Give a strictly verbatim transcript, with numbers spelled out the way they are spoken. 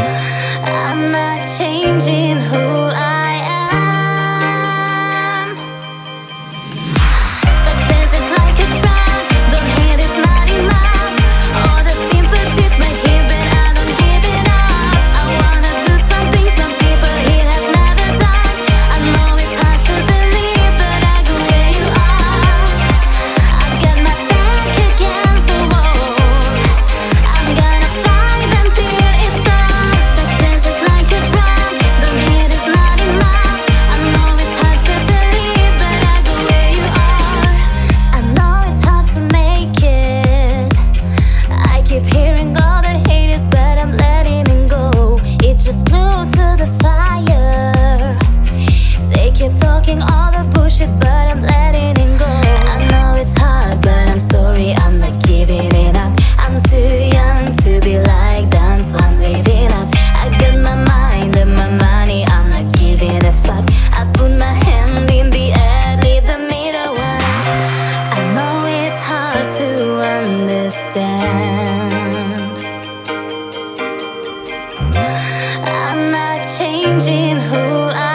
I'm not changing who I am. Success is like a trap, don't hate it's not enough. All the simple shit might hit, but I don't give it up. I wanna do something some people here have never done. I know it's hard to believe, but I go where you are. I've got my back against the wall. I'm gonna fight until it's done. Success is like a trap, don't hate it's not enough. I know it's hard to believe, but I go where you are. I know it's hard to make it. I keep hearing all the haters, but I'm letting it go. It just flew to the fire. They keep talking all the bullshit, but I'm letting it go. I know it's hard, but I'm sorry, I'm not giving it up. I'm too young to be like them, so I'm living up. I got my mind and my money, I'm not giving a fuck. I put my hand in the air, leave the middle one. I know it's hard to understand. I'm not changing who I